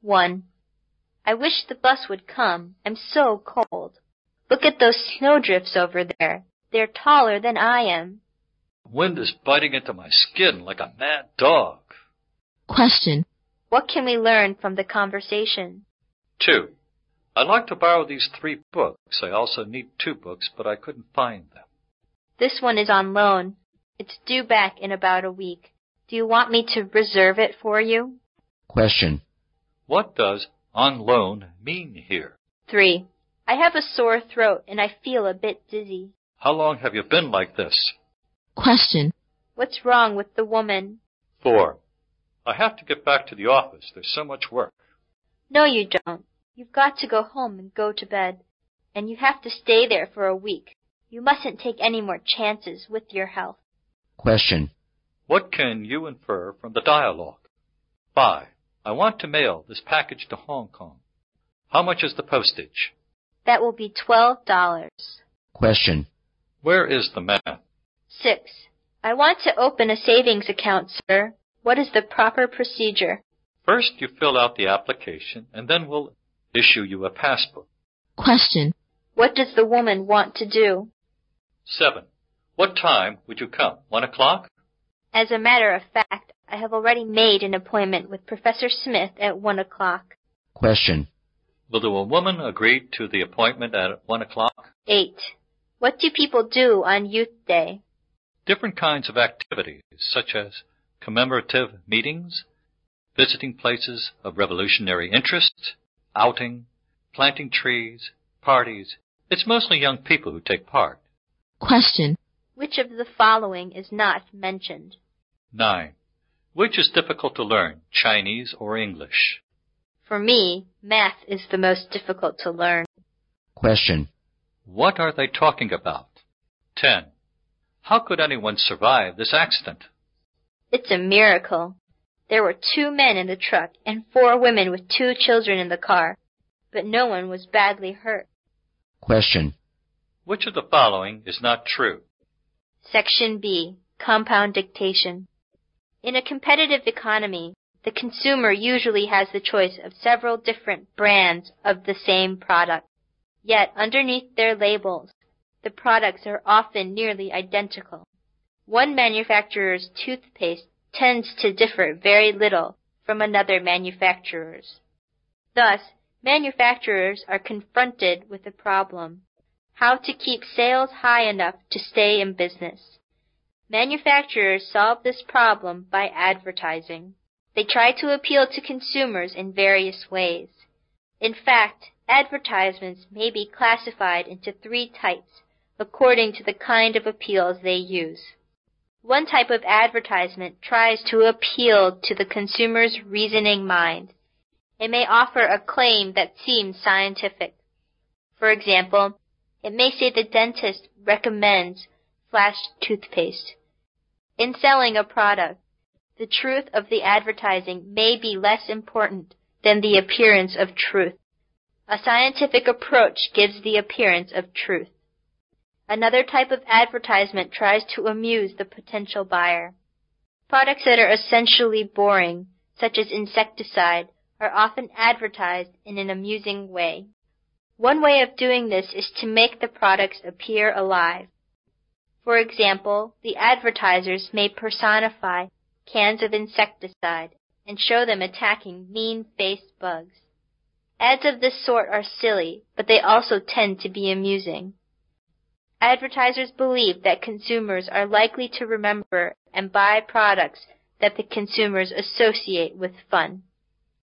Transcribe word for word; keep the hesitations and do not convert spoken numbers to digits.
one. I wish the bus would come. I'm so cold. Look at those snowdrifts over there. They're taller than I am. Wind is biting into my skin like a mad dog. Question. What can we learn from the conversation? two. I'd like to borrow these three books. I also need two books, but I couldn't find them. This one is on loan. It's due back in about a week. Do you want me to reserve it for you? Question. What does on loan mean here? three. I have a sore throat and I feel a bit dizzy. How long have you been like this? Question. What's wrong with the woman? four. I have to get back to the office. There's so much work. No, you don't. You've got to go home and go to bed. And you have to stay there for a week. You mustn't take any more chances with your health. Question. What can you infer from the dialogue? five. I want to mail this package to Hong Kong. How much is the postage? That will be twelve dollars. Question. Where is the man? six. I want to open a savings account, sir. What is the proper procedure? First, you fill out the application, and then we'll issue you a passbook. Question. What does the woman want to do? seven. What time would you come? One o'clock? As a matter of fact, I have already made an appointment with Professor Smith at one o'clock. Question. Will the woman agree to the appointment at one o'clock? eight. What do people do on Youth Day? Different kinds of activities, such as commemorative meetings, visiting places of revolutionary interest, outing, planting trees, parties. It's mostly young people who take part. Question. Which of the following is not mentioned? nine. Which is difficult to learn, Chinese or English? For me, math is the most difficult to learn. Question. What are they talking about? ten. How could anyone survive this accident? It's a miracle. There were two men in the truck and four women with two children in the car, but no one was badly hurt. Question. Which of the following is not true? Section B, compound dictation. In a competitive economy, the consumer usually has the choice of several different brands of the same product. Yet underneath their labels, the products are often nearly identical. One manufacturer's toothpaste tends to differ very little from another manufacturer's. Thus, manufacturers are confronted with a problem: how to keep sales high enough to stay in business. Manufacturers solve this problem by advertising. They try to appeal to consumers in various ways. In fact, advertisements may be classified into three types according to the kind of appeals they use. One type of advertisement tries to appeal to the consumer's reasoning mind. It may offer a claim that seems scientific. For example, it may say the dentist recommends Flash toothpaste. In selling a product, the truth of the advertising may be less important than the appearance of truth. A scientific approach gives the appearance of truth. Another type of advertisement tries to amuse the potential buyer. Products that are essentially boring, such as insecticide, are often advertised in an amusing way. One way of doing this is to make the products appear alive. For example, the advertisers may personify cans of insecticide and show them attacking mean-faced bugs. Ads of this sort are silly, but they also tend to be amusing. Advertisers believe that consumers are likely to remember and buy products that the consumers associate with fun.